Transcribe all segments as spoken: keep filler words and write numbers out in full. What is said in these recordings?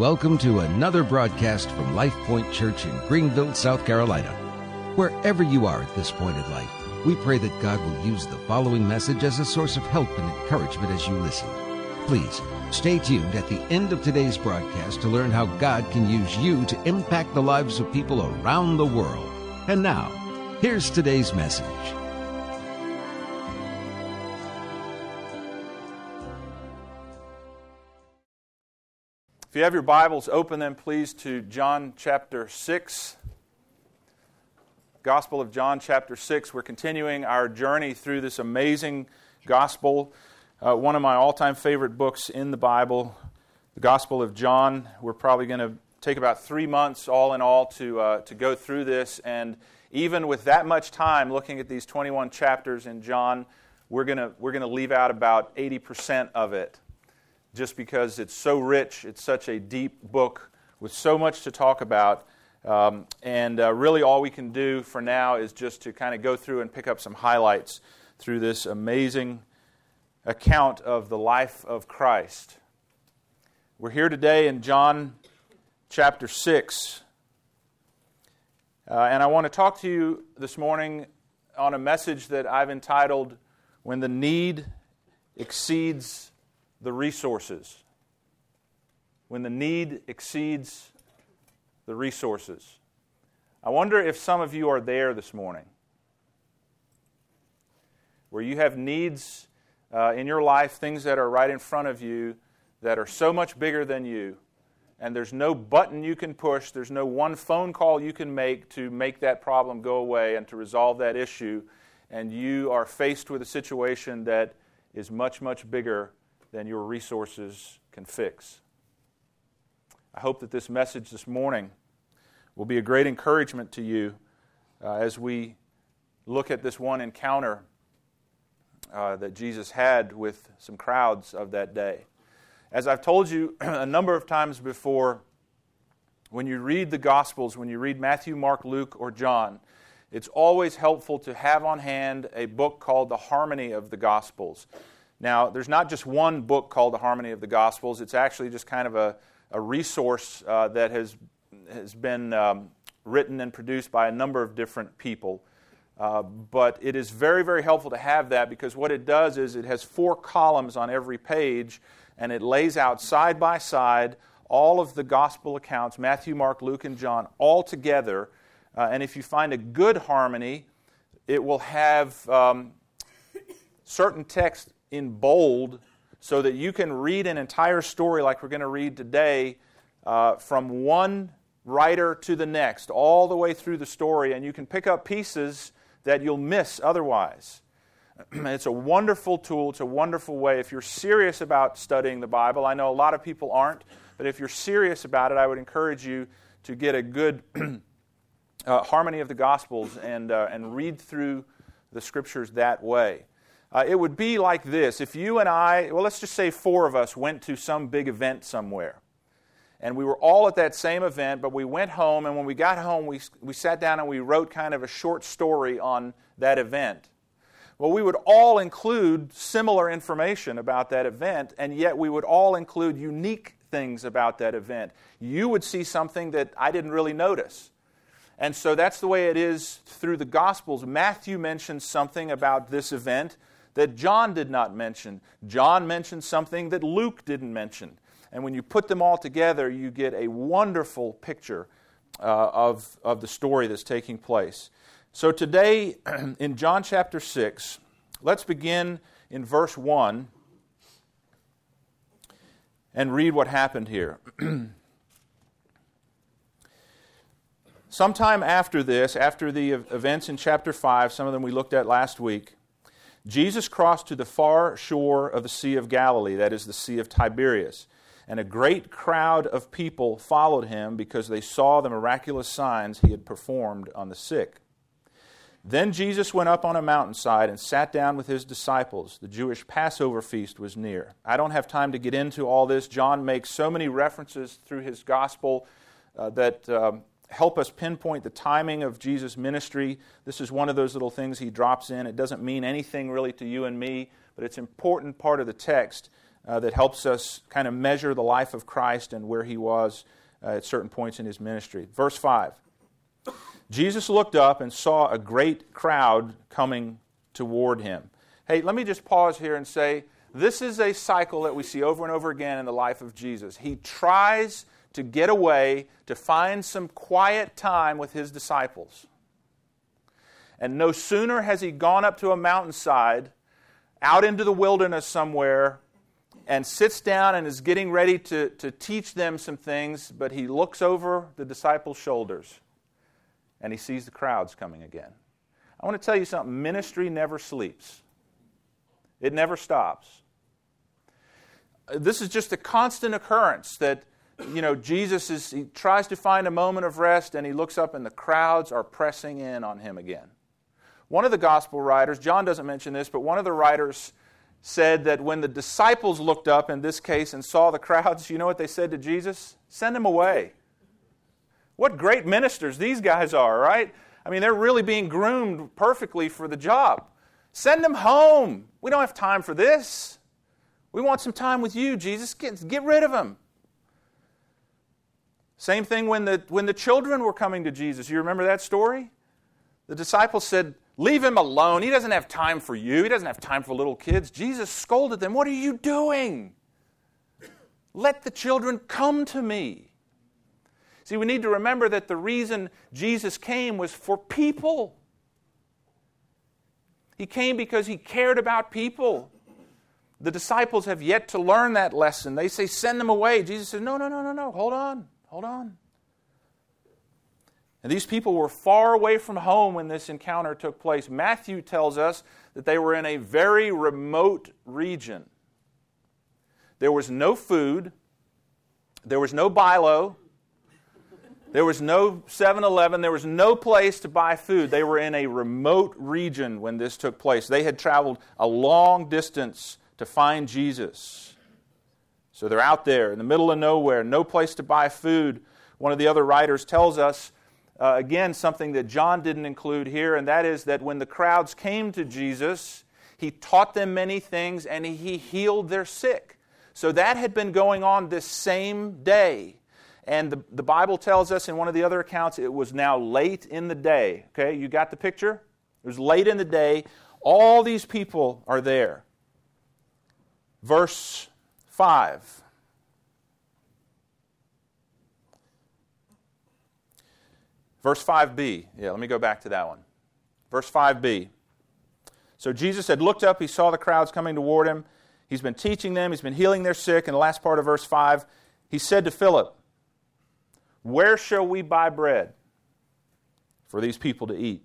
Welcome to another broadcast from Life Point Church in Greenville, South Carolina. Wherever you are at this point in life, we pray that God will use the following message as a source of help and encouragement as you listen. Please stay tuned at the end of today's broadcast to learn how God can use you to impact the lives of people around the world. And now, here's today's message. If you have your Bibles, open them please to John chapter six. Gospel of John chapter six. We're continuing our journey through this amazing gospel. Uh, one of my all-time favorite books in the Bible, the Gospel of John. We're probably going to take about three months all in all to uh, to go through this. And even with that much time looking at these twenty-one chapters in John, we're going to we're going to leave out about eighty percent of it. Just because it's so rich, it's such a deep book with so much to talk about. Um, and uh, really all we can do for now is just to kind of go through and pick up some highlights through this amazing account of the life of Christ. We're here today in John chapter six. Uh, and I want to talk to you this morning on a message that I've entitled, When the Need Exceeds the Resources. When the need exceeds the resources. I wonder if some of you are there this morning, where you have needs uh, in your life, things that are right in front of you that are so much bigger than you, and there's no button you can push, there's no one phone call you can make to make that problem go away and to resolve that issue, and you are faced with a situation that is much, much bigger than your resources can fix. I hope that this message this morning will be a great encouragement to you uh, as we look at this one encounter uh, that Jesus had with some crowds of that day. As I've told you a number of times before, when you read the Gospels, when you read Matthew, Mark, Luke, or John, it's always helpful to have on hand a book called The Harmony of the Gospels. Now, there's not just one book called The Harmony of the Gospels. It's actually just kind of a, a resource uh, that has, has been um, written and produced by a number of different people. Uh, but it is very, very helpful to have that because what it does is it has four columns on every page, and it lays out side by side all of the gospel accounts, Matthew, Mark, Luke, and John, all together. Uh, and if you find a good harmony, it will have um, certain text in bold so that you can read an entire story like we're going to read today uh, from one writer to the next, all the way through the story, and you can pick up pieces that you'll miss otherwise. It's a wonderful tool. It's a wonderful way. If you're serious about studying the Bible, I know a lot of people aren't, but if you're serious about it, I would encourage you to get a good uh, harmony of the Gospels and, uh, and read through the Scriptures that way. Uh, it would be like this. If you and I, well, let's just say four of us went to some big event somewhere. And we were all at that same event, but we went home, and when we got home, we, we sat down and we wrote kind of a short story on that event. Well, we would all include similar information about that event, and yet we would all include unique things about that event. You would see something that I didn't really notice. And so that's the way it is through the Gospels. Matthew mentions something about this event that John did not mention. John mentioned something that Luke didn't mention. And when you put them all together, you get a wonderful picture uh, of, of the story that's taking place. So today, in John chapter six, let's begin in verse one and read what happened here. Sometime after this, after the events in chapter five, some of them we looked at last week, Jesus crossed to the far shore of the Sea of Galilee, that is the Sea of Tiberias, and a great crowd of people followed him because they saw the miraculous signs he had performed on the sick. Then Jesus went up on a mountainside and sat down with his disciples. The Jewish Passover feast was near. I don't have time to get into all this. John makes so many references through his gospel uh, that um, help us pinpoint the timing of Jesus' ministry. This is one of those little things he drops in. It doesn't mean anything really to you and me, but it's an important part of the text uh, that helps us kind of measure the life of Christ and where he was uh, at certain points in his ministry. Verse five. Jesus looked up and saw a great crowd coming toward him. Hey, let me just pause here and say, this is a cycle that we see over and over again in the life of Jesus. He tries to get away, to find some quiet time with his disciples. And no sooner has he gone up to a mountainside, out into the wilderness somewhere, and sits down and is getting ready to, to teach them some things, but he looks over the disciples' shoulders and he sees the crowds coming again. I want to tell you something. Ministry never sleeps. It never stops. This is just a constant occurrence that, you know, Jesus is, he tries to find a moment of rest and he looks up and the crowds are pressing in on him again. One of the gospel writers, John doesn't mention this, but one of the writers said that when the disciples looked up in this case and saw the crowds, you know what they said to Jesus? Send them away. What great ministers these guys are, right? I mean, they're really being groomed perfectly for the job. Send them home. We don't have time for this. We want some time with you, Jesus. Get, get rid of them. Same thing when the, when the children were coming to Jesus. You remember that story? The disciples said, leave him alone. He doesn't have time for you. He doesn't have time for little kids. Jesus scolded them. What are you doing? Let the children come to me. See, we need to remember that the reason Jesus came was for people. He came because he cared about people. The disciples have yet to learn that lesson. They say, send them away. Jesus says, no, no, no, no, no. Hold on. Hold on. And these people were far away from home when this encounter took place. Matthew tells us that they were in a very remote region. There was no food. There was no Bi-Lo. There was no seven eleven. There was no place to buy food. They were in a remote region when this took place. They had traveled a long distance to find Jesus. So they're out there in the middle of nowhere, no place to buy food. One of the other writers tells us, uh, again, something that John didn't include here, and that is that when the crowds came to Jesus, he taught them many things and he healed their sick. So that had been going on this same day. And the, the Bible tells us in one of the other accounts, it was now late in the day. Okay, you got the picture? It was late in the day. All these people are there. Verse five. Verse five b. Yeah, let me go back to that one. Verse five b. So Jesus had looked up, he saw the crowds coming toward him. He's been teaching them, he's been healing their sick. In the last part of verse five, he said to Philip, where shall we buy bread for these people to eat?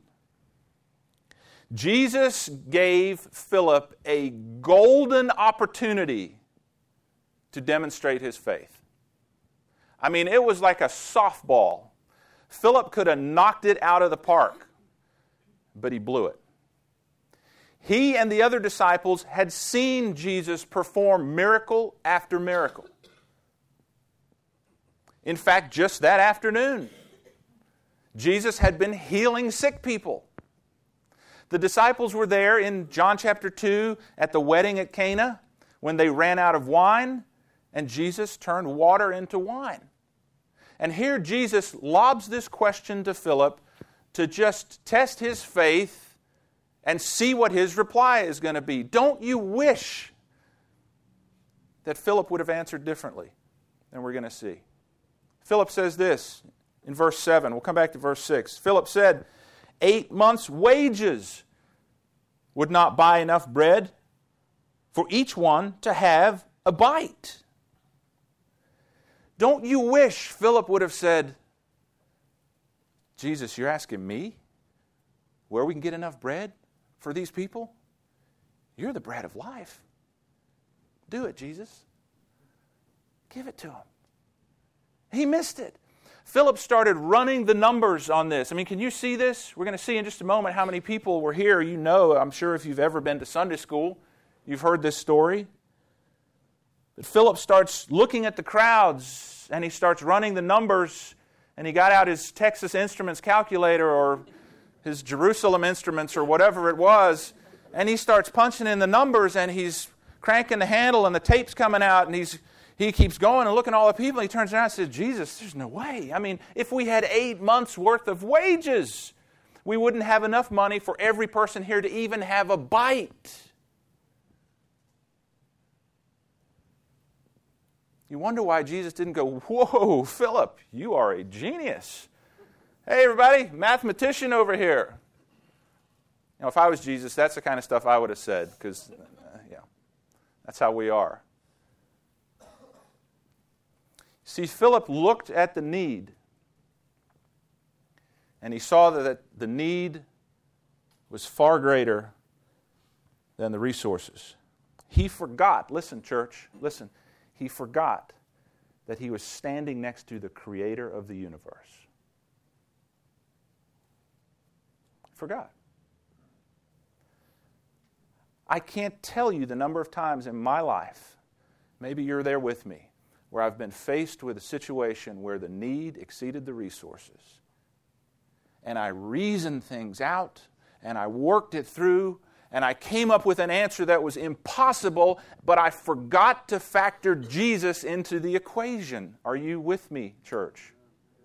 Jesus gave Philip a golden opportunity to demonstrate his faith. I mean, it was like a softball. Philip could have knocked it out of the park, but he blew it. He and the other disciples had seen Jesus perform miracle after miracle. In fact, just that afternoon, Jesus had been healing sick people. The disciples were there in John chapter two at the wedding at Cana when they ran out of wine, and Jesus turned water into wine. And here Jesus lobs this question to Philip to just test his faith and see what his reply is going to be. Don't you wish that Philip would have answered differently than we're going to see? Philip says this in verse seven. We'll come back to verse six. Philip said, eight months' wages would not buy enough bread for each one to have a bite. Don't you wish Philip would have said, Jesus, you're asking me where we can get enough bread for these people? You're the bread of life. Do it, Jesus. Give it to them. He missed it. Philip started running the numbers on this. I mean, can you see this? We're going to see in just a moment how many people were here. You know, I'm sure if you've ever been to Sunday school, you've heard this story. But Philip starts looking at the crowds, and he starts running the numbers, and he got out his Texas Instruments calculator or his Jerusalem Instruments or whatever it was, and he starts punching in the numbers, and he's cranking the handle and the tape's coming out, and he's he keeps going and looking at all the people, and he turns around and says, Jesus, there's no way. I mean, if we had eight months' worth of wages, we wouldn't have enough money for every person here to even have a bite. You wonder why Jesus didn't go, whoa, Philip, you are a genius. Hey, everybody, mathematician over here. You know, if I was Jesus, that's the kind of stuff I would have said, because, uh, yeah, that's how we are. See, Philip looked at the need, and he saw that the need was far greater than the resources. He forgot, listen, church, listen, he forgot that he was standing next to the creator of the universe. Forgot. I can't tell you the number of times in my life, maybe you're there with me, where I've been faced with a situation where the need exceeded the resources. And I reasoned things out, and I worked it through, and I came up with an answer that was impossible, but I forgot to factor Jesus into the equation. Are you with me, church?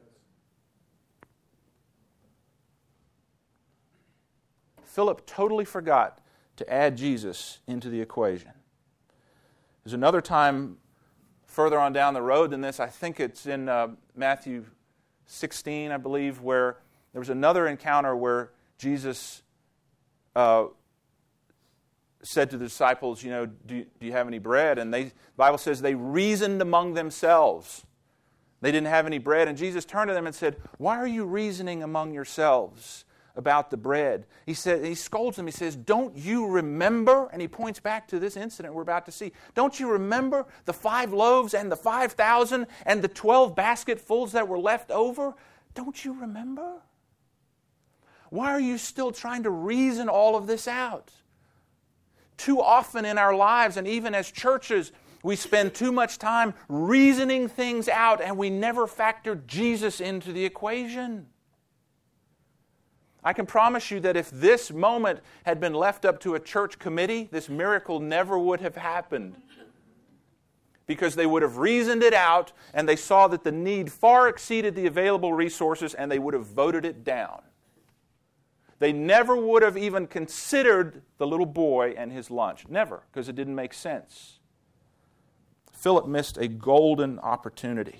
Philip totally forgot to add Jesus into the equation. There's another time further on down the road than this, I think it's in uh, Matthew sixteen, I believe, where there was another encounter where Jesus uh, said to the disciples, you know, do you, do you have any bread? And they, the Bible says they reasoned among themselves. They didn't have any bread. And Jesus turned to them and said, why are you reasoning among yourselves about the bread? He said, he scolds them. He says, don't you remember? And he points back to this incident we're about to see. Don't you remember the five loaves and the five thousand and the twelve basketfuls that were left over? Don't you remember? Why are you still trying to reason all of this out? Too often in our lives, and even as churches, we spend too much time reasoning things out, and we never factor Jesus into the equation. I can promise you that if this moment had been left up to a church committee, this miracle never would have happened. Because they would have reasoned it out, and they saw that the need far exceeded the available resources, and they would have voted it down. They never would have even considered the little boy and his lunch. Never, because it didn't make sense. Philip missed a golden opportunity.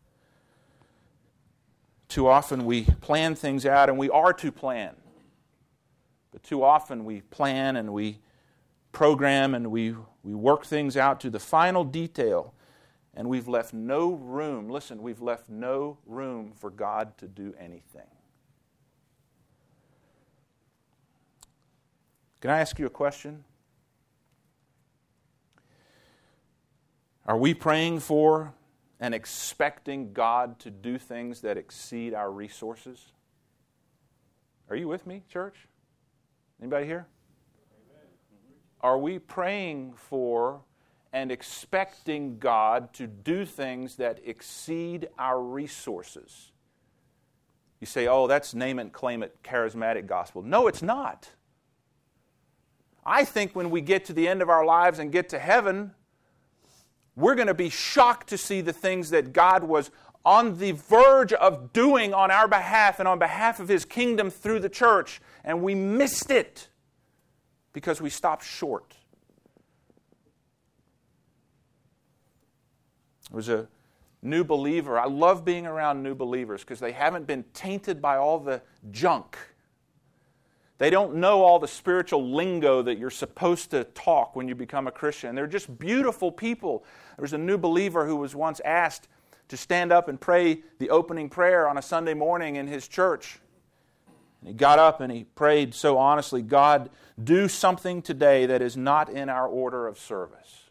Too often we plan things out, and we are to plan. But too often we plan and we program and we, we work things out to the final detail, and we've left no room, listen, we've left no room for God to do anything. Can I ask you a question? Are we praying for and expecting God to do things that exceed our resources? Are you with me, church? Anybody here? Amen. Are we praying for and expecting God to do things that exceed our resources? You say, oh, that's name it, claim it, charismatic gospel. No, it's not. I think when we get to the end of our lives and get to heaven, we're going to be shocked to see the things that God was on the verge of doing on our behalf and on behalf of His kingdom through the church, and we missed it because we stopped short. There was a new believer. I love being around new believers because they haven't been tainted by all the junk. They don't know all the spiritual lingo that you're supposed to talk when you become a Christian. They're just beautiful people. There was a new believer who was once asked to stand up and pray the opening prayer on a Sunday morning in his church. And he got up and he prayed so honestly, God, do something today that is not in our order of service.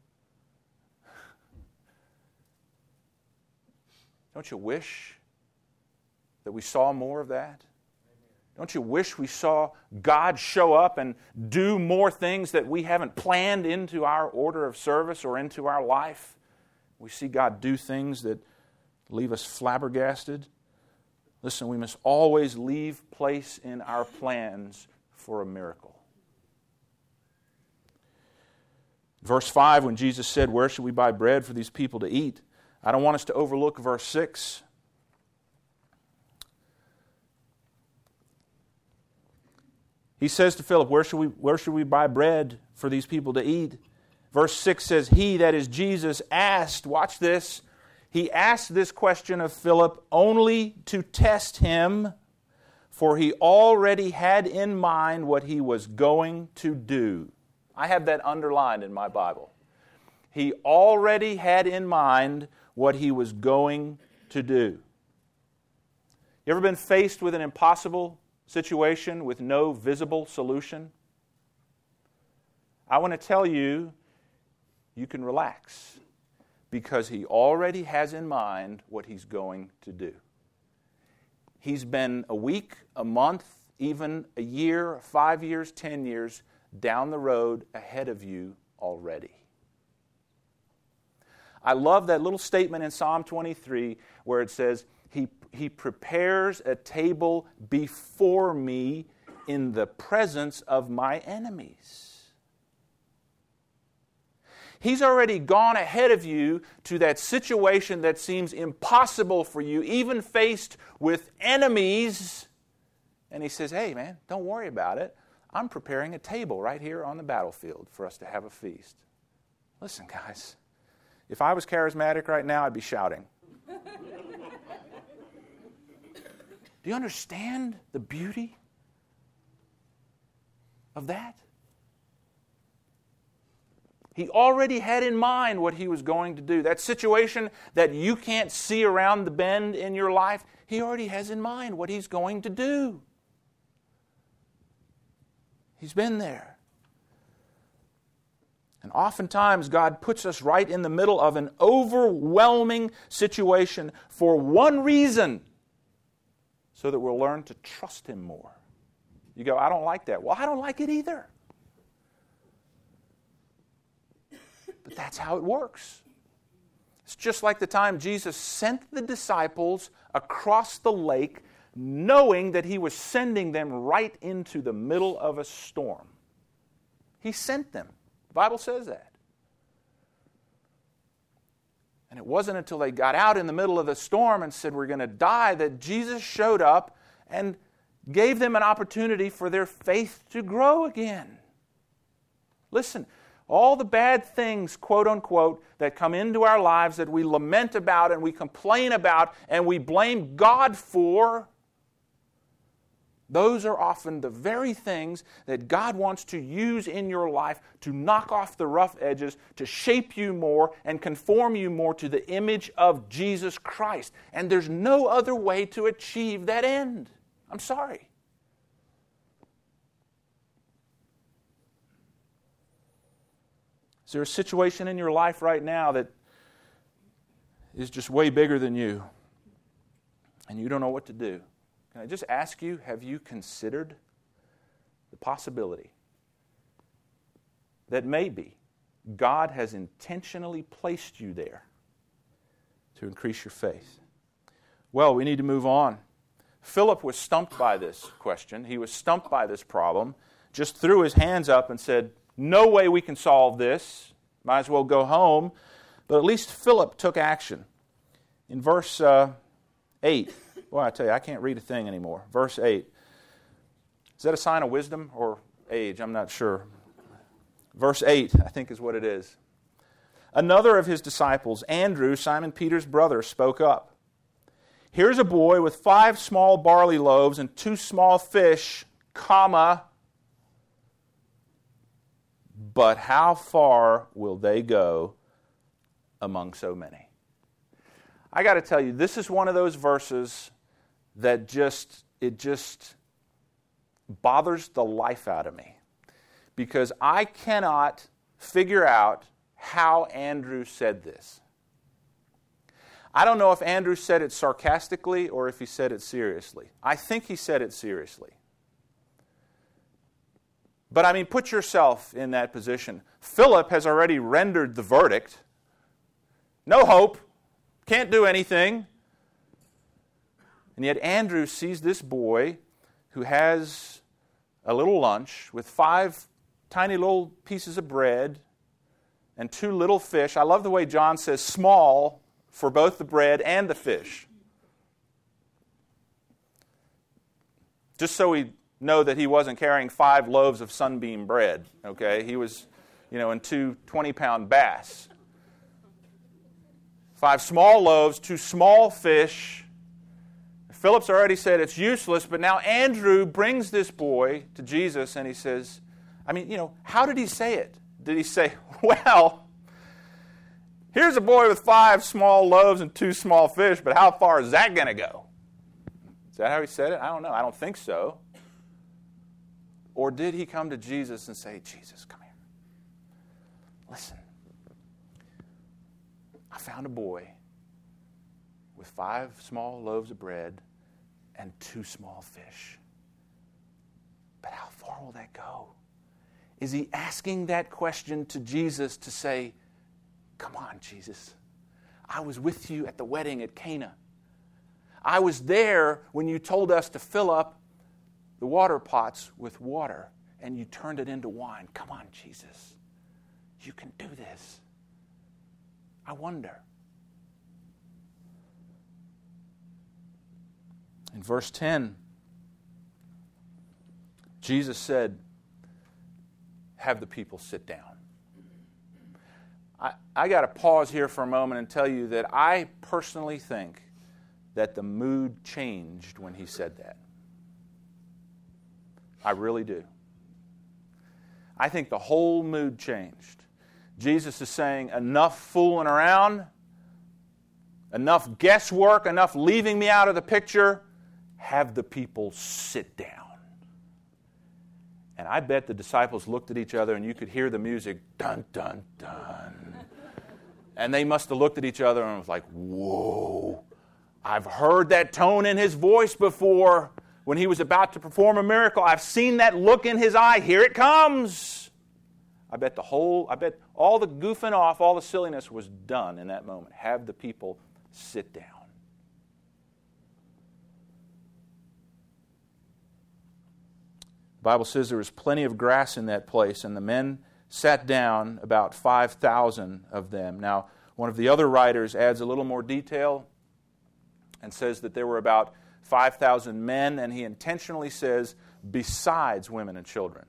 Don't you wish that we saw more of that? Don't you wish we saw God show up and do more things that we haven't planned into our order of service or into our life? We see God do things that leave us flabbergasted. Listen, we must always leave place in our plans for a miracle. Verse five, when Jesus said, "Where should we buy bread for these people to eat?" I don't want us to overlook verse six. He says to Philip, where should we, where should we buy bread for these people to eat? Verse six says, he, that is Jesus, asked, watch this, he asked this question of Philip only to test him, for he already had in mind what he was going to do. I have that underlined in my Bible. He already had in mind what he was going to do. You ever been faced with an impossible situation with no visible solution? I want to tell you, you can relax because he already has in mind what he's going to do. He's been a week, a month, even a year, five years, ten years down the road ahead of you already. I love that little statement in Psalm twenty-three where it says, He, he prepares a table before me in the presence of my enemies. He's already gone ahead of you to that situation that seems impossible for you, even faced with enemies. And he says, hey man, don't worry about it. I'm preparing a table right here on the battlefield for us to have a feast. Listen, guys, if I was charismatic right now, I'd be shouting. Do you understand the beauty of that? He already had in mind what he was going to do. That situation that you can't see around the bend in your life, he already has in mind what he's going to do. He's been there. And oftentimes God puts us right in the middle of an overwhelming situation for one reason, so that we'll learn to trust Him more. You go, I don't like that. Well, I don't like it either. But that's how it works. It's just like the time Jesus sent the disciples across the lake, knowing that He was sending them right into the middle of a storm. He sent them. The Bible says that. And it wasn't until they got out in the middle of the storm and said, we're going to die, that Jesus showed up and gave them an opportunity for their faith to grow again. Listen, all the bad things, quote unquote, that come into our lives that we lament about and we complain about and we blame God for, those are often the very things that God wants to use in your life to knock off the rough edges, to shape you more and conform you more to the image of Jesus Christ. And there's no other way to achieve that end. I'm sorry. Is there a situation in your life right now that is just way bigger than you and you don't know what to do? Can I just ask you, have you considered the possibility that maybe God has intentionally placed you there to increase your faith? Well, we need to move on. Philip was stumped by this question. He was stumped by this problem, just threw his hands up and said, no way we can solve this. Might as well go home. But at least Philip took action. In verse uh, eight, well, I tell you, I can't read a thing anymore. Verse eight. Is that a sign of wisdom or age? I'm not sure. Verse eight, I think, is what it is. Another of his disciples, Andrew, Simon Peter's brother, spoke up. Here's a boy with five small barley loaves and two small fish, comma, but how far will they go among so many? I got to tell you, this is one of those verses that just, it just bothers the life out of me. Because I cannot figure out how Andrew said this. I don't know if Andrew said it sarcastically or if he said it seriously. I think he said it seriously. But I mean, put yourself in that position. Philip has already rendered the verdict. No hope. Can't do anything. And yet Andrew sees this boy who has a little lunch with five tiny little pieces of bread and two little fish. I love the way John says small for both the bread and the fish. Just so we know that he wasn't carrying five loaves of sunbeam bread, okay? He was, you know, in two twenty-pound bass. Five small loaves, two small fish. Philip's already said it's useless, but now Andrew brings this boy to Jesus and he says, I mean, you know, how did he say it? Did he say, well, here's a boy with five small loaves and two small fish, but how far is that going to go? Is that how he said it? I don't know. I don't think so. Or did he come to Jesus and say, Jesus, come here. Listen. I found a boy with five small loaves of bread and two small fish. But how far will that go? Is he asking that question to Jesus to say, come on, Jesus. I was with you at the wedding at Cana. I was there when you told us to fill up the water pots with water and you turned it into wine. Come on, Jesus. You can do this. I wonder. In verse ten, Jesus said, have the people sit down. I, I got to pause here for a moment and tell you that I personally think that the mood changed when he said that. I really do. I think the whole mood changed. Jesus is saying, enough fooling around, enough guesswork, enough leaving me out of the picture. Have the people sit down. And I bet the disciples looked at each other and you could hear the music, dun, dun, dun. And they must have looked at each other and was like, whoa, I've heard that tone in his voice before when he was about to perform a miracle. I've seen that look in his eye. Here it comes. I bet the whole, I bet all the goofing off, all the silliness was done in that moment. Have the people sit down. The Bible says there was plenty of grass in that place, and the men sat down, about five thousand of them. Now, one of the other writers adds a little more detail and says that there were about five thousand men, and he intentionally says, besides women and children.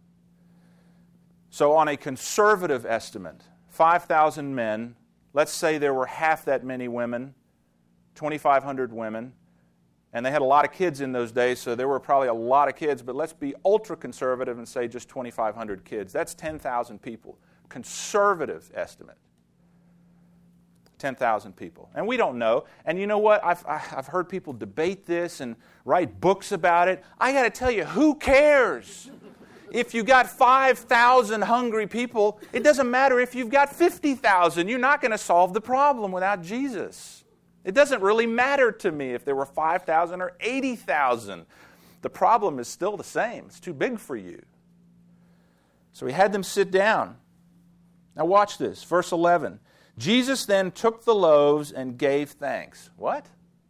So on a conservative estimate, five thousand men, let's say there were half that many women, twenty-five hundred women, and they had a lot of kids in those days, so there were probably a lot of kids, but let's be ultra-conservative and say just twenty-five hundred kids. That's ten thousand people. Conservative estimate. ten thousand people. And we don't know. And you know what? I've, I've heard people debate this and write books about it. I got to tell you, who cares? If you got five thousand hungry people, it doesn't matter if you've got fifty thousand. You're not going to solve the problem without Jesus. It doesn't really matter to me if there were five thousand or eighty thousand. The problem is still the same. It's too big for you. So he had them sit down. Now watch this. Verse eleven. Jesus then took the loaves and gave thanks. What?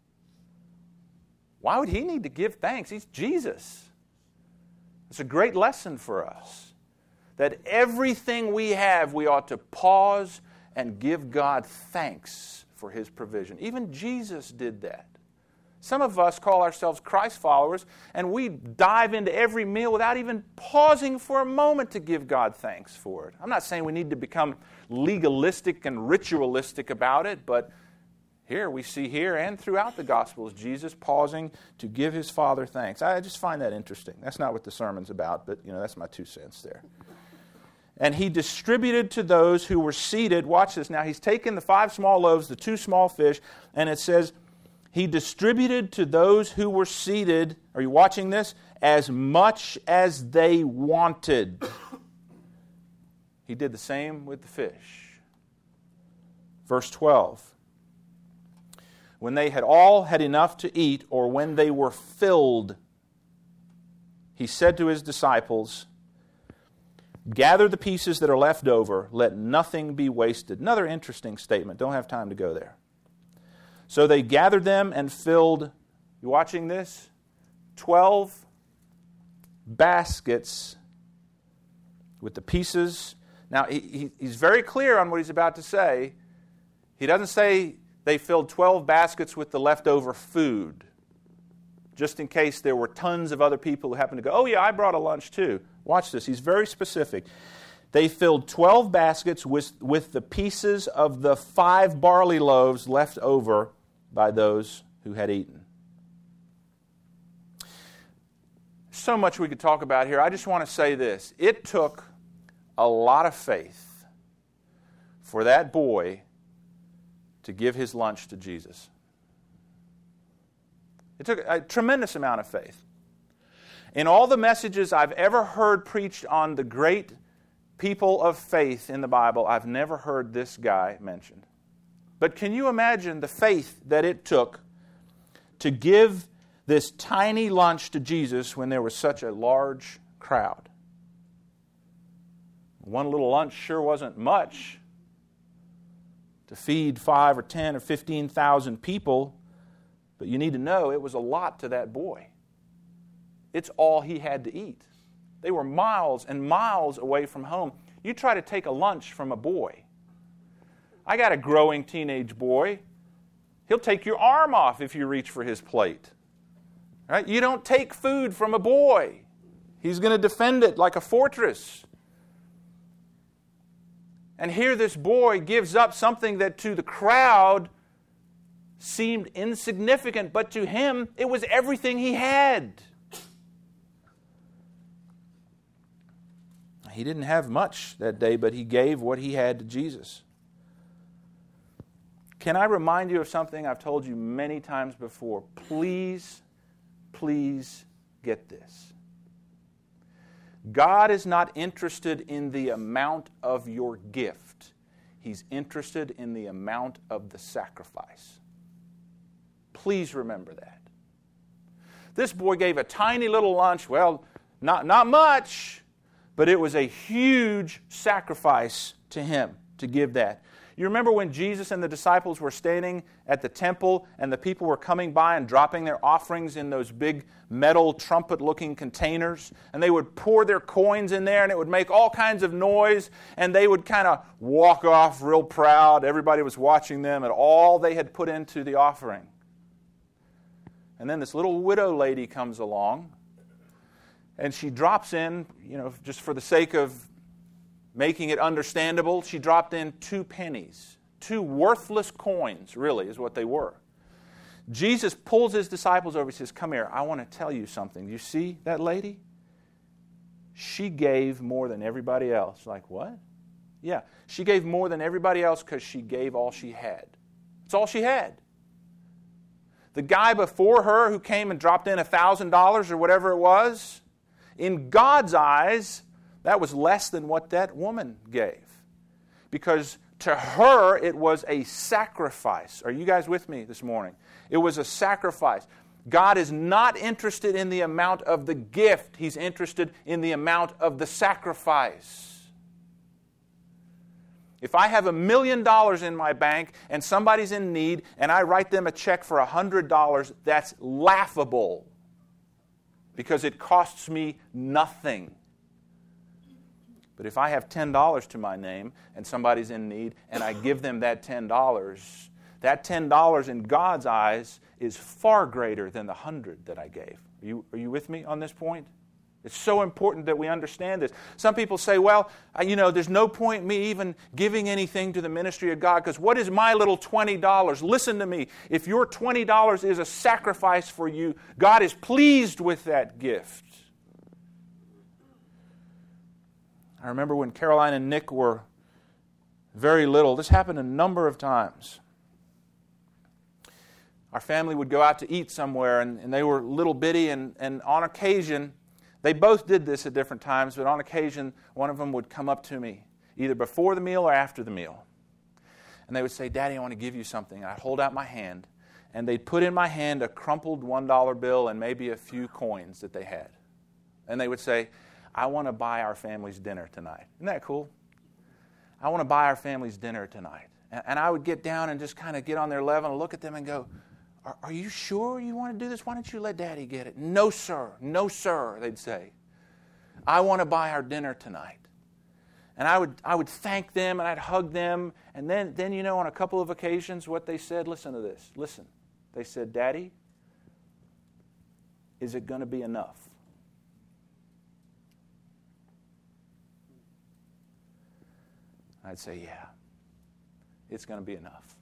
Why would he need to give thanks? He's Jesus. It's a great lesson for us. That everything we have, we ought to pause and give God thanks for his provision. Even Jesus did that. Some of us call ourselves Christ followers, and we dive into every meal without even pausing for a moment to give God thanks for it. I'm not saying we need to become legalistic and ritualistic about it, but here we see here and throughout the Gospels Jesus pausing to give his Father thanks. I just find that interesting. That's not what the sermon's about, but you know that's my two cents there. And he distributed to those who were seated. Watch this now. He's taken the five small loaves, the two small fish, and it says he distributed to those who were seated. Are you watching this? As much as they wanted. He did the same with the fish. Verse twelve. When they had all had enough to eat, or when they were filled, he said to his disciples, gather the pieces that are left over, let nothing be wasted. Another interesting statement. Don't have time to go there. So they gathered them and filled, you watching this? Twelve baskets with the pieces Now, he, he, he's very clear on what he's about to say. He doesn't say they filled twelve baskets with the leftover food, just in case there were tons of other people who happened to go, oh yeah, I brought a lunch too. Watch this. He's very specific. They filled twelve baskets with, with the pieces of the five barley loaves left over by those who had eaten. So much we could talk about here. I just want to say this. It took a lot of faith for that boy to give his lunch to Jesus. It took a tremendous amount of faith. In all the messages I've ever heard preached on the great people of faith in the Bible, I've never heard this guy mentioned. But can you imagine the faith that it took to give this tiny lunch to Jesus when there was such a large crowd? One little lunch sure wasn't much to feed five or ten or fifteen thousand people, but you need to know it was a lot to that boy. It's all he had to eat. They were miles and miles away from home. You try to take a lunch from a boy. I got a growing teenage boy. He'll take your arm off if you reach for his plate. Right? You don't take food from a boy. He's going to defend it like a fortress. And here this boy gives up something that to the crowd seemed insignificant, but to him it was everything he had. He didn't have much that day, but he gave what he had to Jesus. Can I remind you of something I've told you many times before? Please, please get this. God is not interested in the amount of your gift. He's interested in the amount of the sacrifice. Please remember that. This boy gave a tiny little lunch. Well, not, not much, but it was a huge sacrifice to him to give that. You remember when Jesus and the disciples were standing at the temple and the people were coming by and dropping their offerings in those big metal trumpet-looking containers, and they would pour their coins in there and it would make all kinds of noise, and they would kind of walk off real proud. Everybody was watching them and all they had put into the offering. And then this little widow lady comes along and she drops in, you know, just for the sake of making it understandable, she dropped in two pennies. Two worthless coins, really, is what they were. Jesus pulls his disciples over and says, come here, I want to tell you something. You see that lady? She gave more than everybody else. Like, what? Yeah, she gave more than everybody else because she gave all she had. That's all she had. The guy before her who came and dropped in one thousand dollars or whatever it was, in God's eyes, that was less than what that woman gave. Because to her, it was a sacrifice. Are you guys with me this morning? It was a sacrifice. God is not interested in the amount of the gift. He's interested in the amount of the sacrifice. If I have a million dollars in my bank and somebody's in need and I write them a check for one hundred dollars, that's laughable because it costs me nothing. But if I have ten dollars to my name and somebody's in need and I give them that ten dollars, that ten dollars in God's eyes is far greater than the one hundred dollars that I gave. Are you, are you with me on this point? It's so important that we understand this. Some people say, well, you know, there's no point in me even giving anything to the ministry of God because what is my little twenty dollars? Listen to me. If your twenty dollars is a sacrifice for you, God is pleased with that gift. I remember when Caroline and Nick were very little. This happened a number of times. Our family would go out to eat somewhere, and, and they were little bitty, and, and on occasion, they both did this at different times, but on occasion, one of them would come up to me, either before the meal or after the meal. And they would say, Daddy, I want to give you something. And I'd hold out my hand, and they'd put in my hand a crumpled one dollar bill and maybe a few coins that they had. And they would say, I want to buy our family's dinner tonight. Isn't that cool? I want to buy our family's dinner tonight. And, and I would get down and just kind of get on their level and look at them and go, are, are you sure you want to do this? Why don't you let Daddy get it? No, sir. No, sir, they'd say. I want to buy our dinner tonight. And I would I would thank them and I'd hug them. And then, then you know, on a couple of occasions, what they said, listen to this, listen. They said, Daddy, is it going to be enough? I'd say, yeah, it's going to be enough.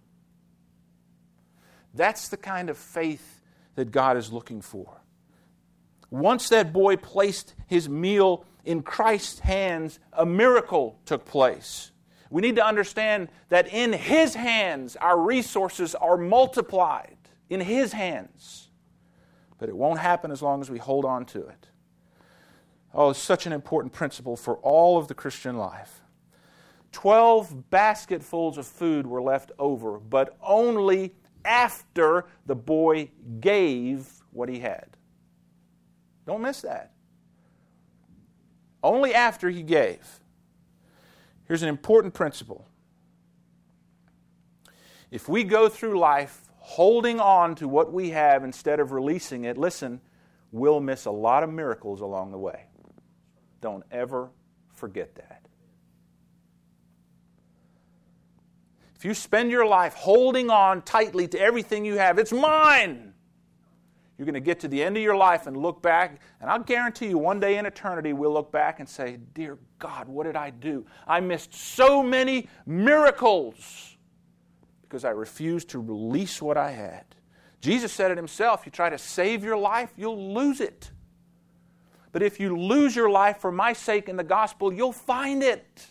That's the kind of faith that God is looking for. Once that boy placed his meal in Christ's hands, a miracle took place. We need to understand that in His hands, our resources are multiplied. In His hands. But it won't happen as long as we hold on to it. Oh, it's such an important principle for all of the Christian life. Twelve basketfuls of food were left over, but only after the boy gave what he had. Don't miss that. Only after he gave. Here's an important principle. If we go through life holding on to what we have instead of releasing it, listen, we'll miss a lot of miracles along the way. Don't ever forget that. If you spend your life holding on tightly to everything you have, it's mine. You're going to get to the end of your life and look back, and I'll guarantee you one day in eternity we'll look back and say, dear God, what did I do? I missed so many miracles because I refused to release what I had. Jesus said it Himself, you try to save your life, you'll lose it. But if you lose your life for my sake in the gospel, you'll find it.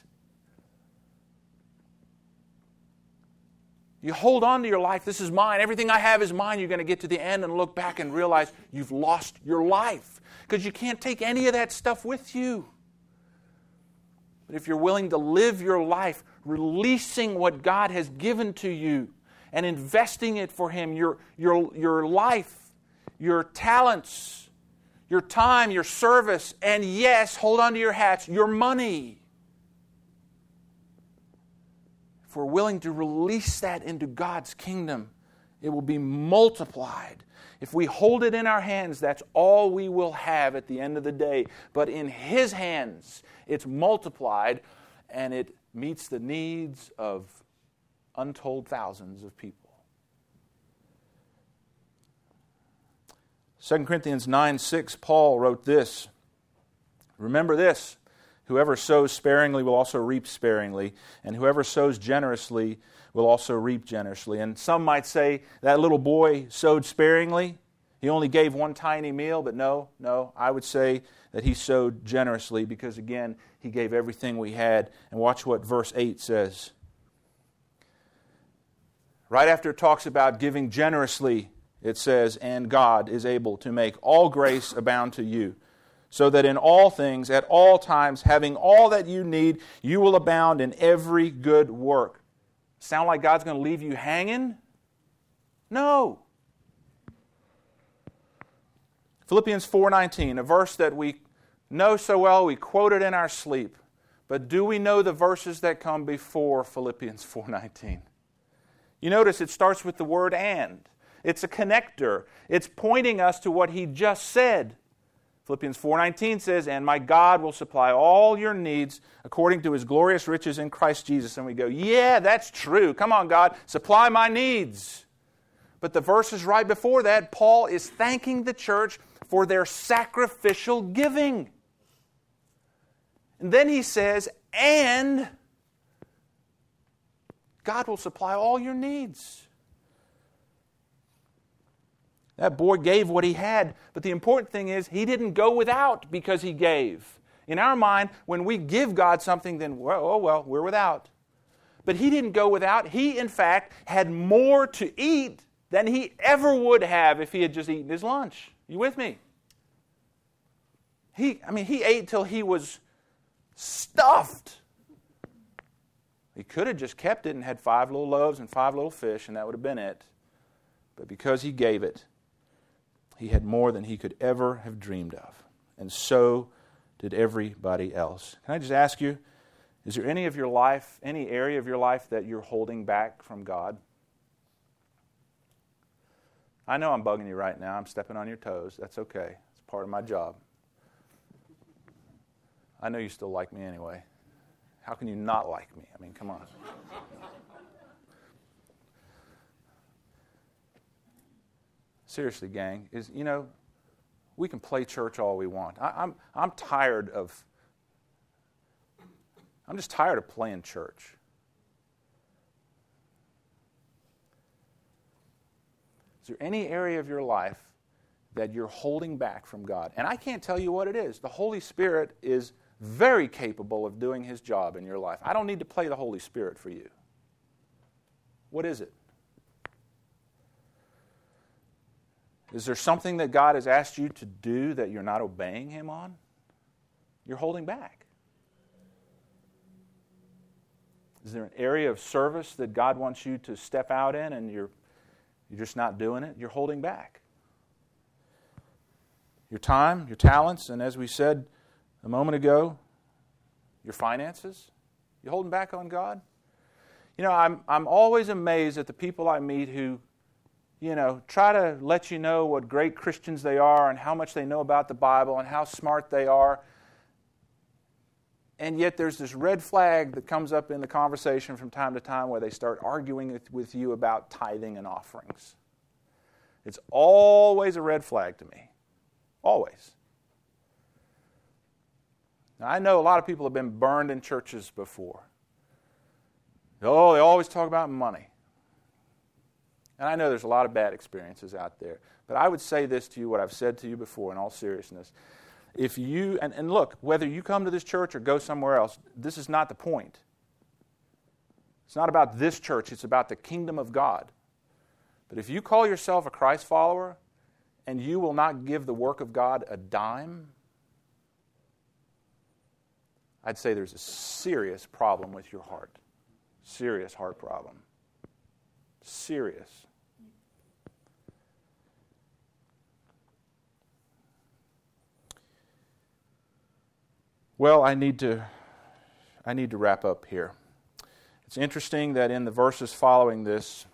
You hold on to your life, this is mine, everything I have is mine, you're going to get to the end and look back and realize you've lost your life because you can't take any of that stuff with you. But if you're willing to live your life releasing what God has given to you and investing it for Him, your, your, your life, your talents, your time, your service, and yes, hold on to your hats, your money. If we're willing to release that into God's kingdom, it will be multiplied. If we hold it in our hands, that's all we will have at the end of the day. But in His hands, it's multiplied, and it meets the needs of untold thousands of people. Second Corinthians nine six, Paul wrote this. Remember this. Whoever sows sparingly will also reap sparingly, and whoever sows generously will also reap generously. And some might say, that little boy sowed sparingly. He only gave one tiny meal, but no, no. I would say that he sowed generously because, again, he gave everything we had. And watch what verse eight says. Right after it talks about giving generously, it says, and God is able to make all grace abound to you, so that in all things, at all times, having all that you need, you will abound in every good work. Sound like God's going to leave you hanging? No. Philippians four nineteen, a verse that we know so well, we quote it in our sleep. But do we know the verses that come before Philippians four nineteen? You notice it starts with the word and. It's a connector. It's pointing us to what he just said. Philippians four nineteen says, and my God will supply all your needs according to His glorious riches in Christ Jesus. And we go, yeah, that's true. Come on, God, supply my needs. But the verses right before that, Paul is thanking the church for their sacrificial giving. And then he says, and God will supply all your needs. That boy gave what he had, but the important thing is he didn't go without because he gave. In our mind, when we give God something, then, well, oh well, we're without. But he didn't go without. He, in fact, had more to eat than he ever would have if he had just eaten his lunch. You with me? He, I mean, he ate till he was stuffed. He could have just kept it and had five little loaves and five little fish, and that would have been it. But because he gave it, he had more than he could ever have dreamed of. And so did everybody else. Can I just ask you, is there any of your life, any area of your life that you're holding back from God? I know I'm bugging you right now. I'm stepping on your toes. That's okay. It's part of my job. I know you still like me anyway. How can you not like me? I mean, come on. Seriously, gang, is, you know, we can play church all we want. I, I'm, I'm tired of, I'm just tired of playing church. Is there any area of your life that you're holding back from God? And I can't tell you what it is. The Holy Spirit is very capable of doing His job in your life. I don't need to play the Holy Spirit for you. What is it? Is there something that God has asked you to do that you're not obeying Him on? You're holding back. Is there an area of service that God wants you to step out in and you're you're just not doing it? You're holding back. Your time, your talents, and as we said a moment ago, your finances, you're holding back on God? You know, I'm I'm always amazed at the people I meet who, you know, try to let you know what great Christians they are and how much they know about the Bible and how smart they are. And yet there's this red flag that comes up in the conversation from time to time where they start arguing with, with you about tithing and offerings. It's always a red flag to me. Always. Now, I know a lot of people have been burned in churches before. Oh, they always talk about money. And I know there's a lot of bad experiences out there. But I would say this to you, what I've said to you before in all seriousness. If you, and, and look, whether you come to this church or go somewhere else, this is not the point. It's not about this church, it's about the kingdom of God. But if you call yourself a Christ follower and you will not give the work of God a dime, I'd say there's a serious problem with your heart. Serious heart problem. Serious. Well, I need to I need to wrap up here. It's interesting that in the verses following this,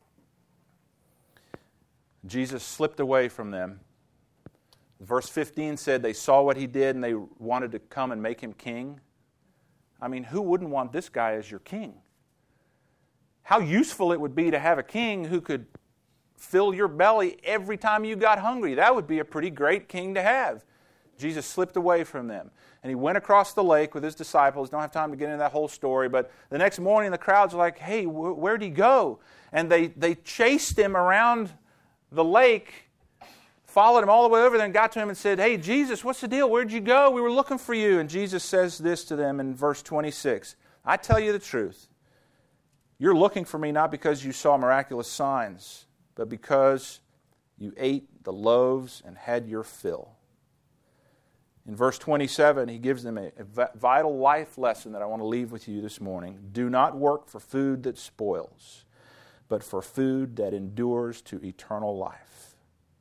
Jesus slipped away from them. Verse fifteen said they saw what He did and they wanted to come and make Him king. I mean, who wouldn't want this guy as your king? How useful it would be to have a king who could fill your belly every time you got hungry. That would be a pretty great king to have. Jesus slipped away from them. And He went across the lake with His disciples. Don't have time to get into that whole story. But the next morning the crowds were like, hey, wh- where'd He go? And they, they chased Him around the lake, followed Him all the way over there and got to Him and said, hey, Jesus, what's the deal? Where'd you go? We were looking for you. And Jesus says this to them in verse twenty-six. I tell you the truth. You're looking for me not because you saw miraculous signs, but because you ate the loaves and had your fill. In verse twenty-seven, He gives them a, a vital life lesson that I want to leave with you this morning. Do not work for food that spoils, but for food that endures to eternal life.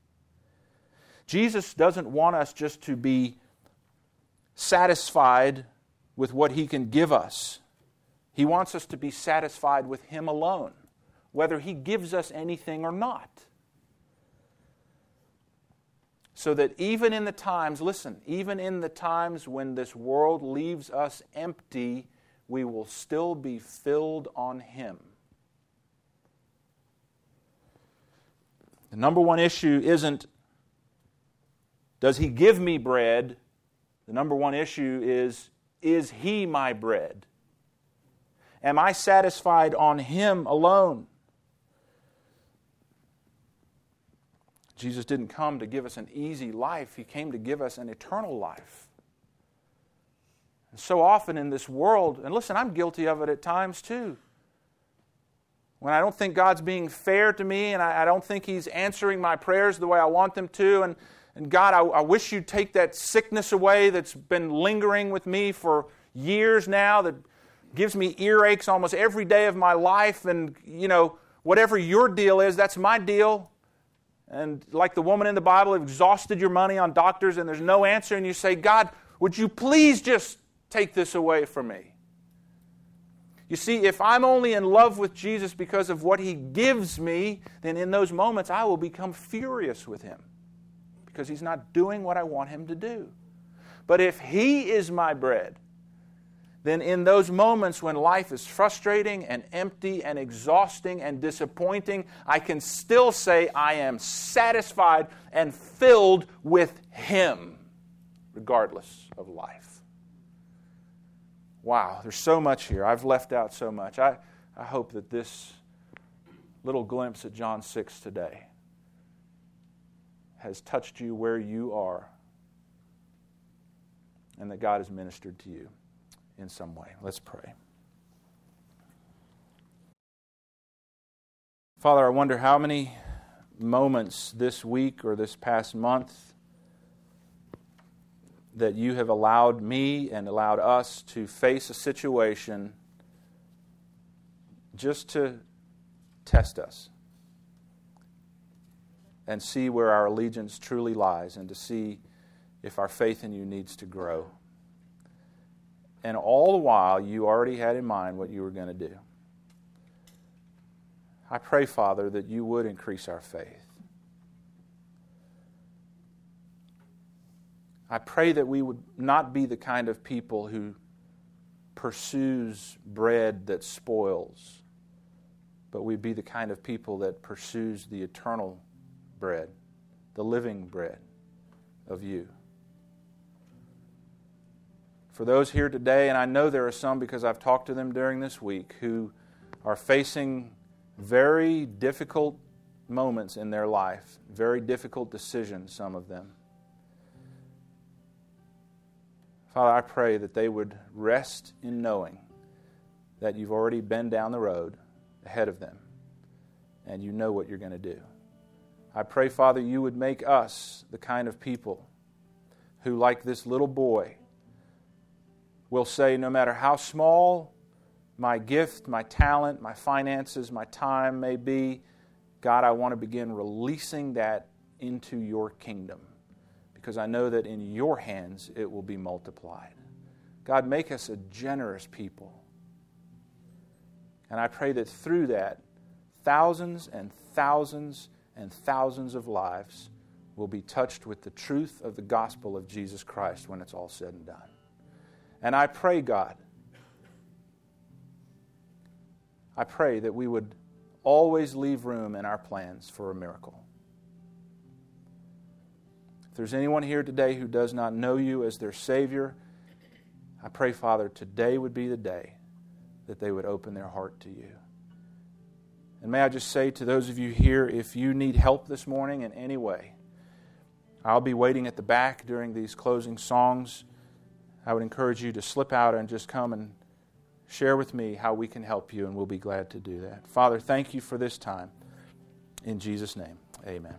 Jesus doesn't want us just to be satisfied with what He can give us. He wants us to be satisfied with Him alone, whether He gives us anything or not. So that even in the times, listen, even in the times when this world leaves us empty, we will still be filled on Him. The number one issue isn't, does He give me bread? The number one issue is, is He my bread? Am I satisfied on Him alone? Jesus didn't come to give us an easy life. He came to give us an eternal life. And so often in this world, and listen, I'm guilty of it at times too. When I don't think God's being fair to me and I, I don't think He's answering my prayers the way I want them to, and, and God, I, I wish You'd take that sickness away that's been lingering with me for years now, that gives me earaches almost every day of my life, and, you know, whatever your deal is, that's my deal. And like the woman in the Bible, have exhausted your money on doctors and there's no answer, and you say, God, would You please just take this away from me? You see, if I'm only in love with Jesus because of what He gives me, then in those moments I will become furious with Him because He's not doing what I want Him to do. But if He is my bread, then in those moments when life is frustrating and empty and exhausting and disappointing, I can still say I am satisfied and filled with Him, regardless of life. Wow, there's so much here. I've left out so much. I, I hope that this little glimpse at John six today has touched you where you are, and that God has ministered to you in some way. Let's pray. Father, I wonder how many moments this week or this past month that you have allowed me and allowed us to face a situation just to test us and see where our allegiance truly lies, and to see if our faith in you needs to grow. And all the while, you already had in mind what you were going to do. I pray, Father, that you would increase our faith. I pray that we would not be the kind of people who pursues bread that spoils, but we'd be the kind of people that pursues the eternal bread, the living bread of you. For those here today, and I know there are some because I've talked to them during this week, who are facing very difficult moments in their life, very difficult decisions, some of them. Father, I pray that they would rest in knowing that you've already been down the road ahead of them, and you know what you're going to do. I pray, Father, you would make us the kind of people who, like this little boy, will say, no matter how small my gift, my talent, my finances, my time may be, God, I want to begin releasing that into your kingdom, because I know that in your hands it will be multiplied. God, make us a generous people. And I pray that through that, thousands and thousands and thousands of lives will be touched with the truth of the gospel of Jesus Christ when it's all said and done. And I pray, God, I pray that we would always leave room in our plans for a miracle. If there's anyone here today who does not know you as their Savior, I pray, Father, today would be the day that they would open their heart to you. And may I just say to those of you here, if you need help this morning in any way, I'll be waiting at the back during these closing songs. I would encourage you to slip out and just come and share with me how we can help you, and we'll be glad to do that. Father, thank you for this time. In Jesus' name, amen.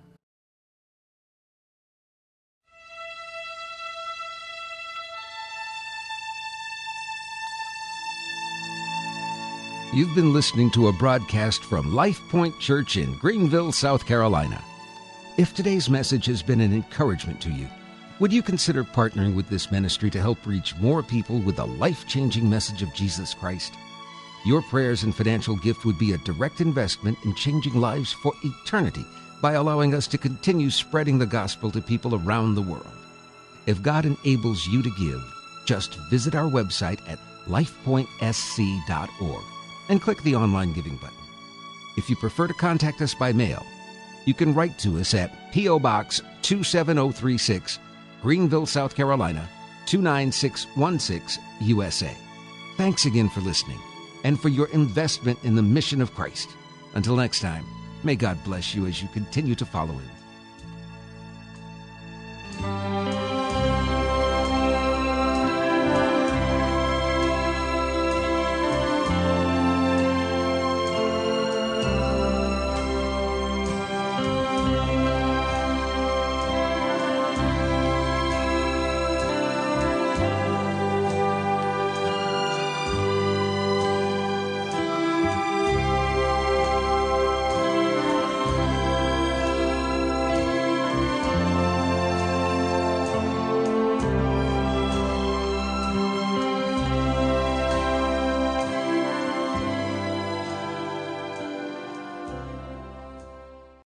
You've been listening to a broadcast from Life Point Church in Greenville, South Carolina. If today's message has been an encouragement to you, would you consider partnering with this ministry to help reach more people with the life-changing message of Jesus Christ? Your prayers and financial gift would be a direct investment in changing lives for eternity by allowing us to continue spreading the gospel to people around the world. If God enables you to give, just visit our website at life point s c dot org and click the online giving button. If you prefer to contact us by mail, you can write to us at P O. Box two seven zero three six, Greenville, South Carolina, two nine six one six, U S A. Thanks again for listening and for your investment in the mission of Christ. Until next time, may God bless you as you continue to follow Him.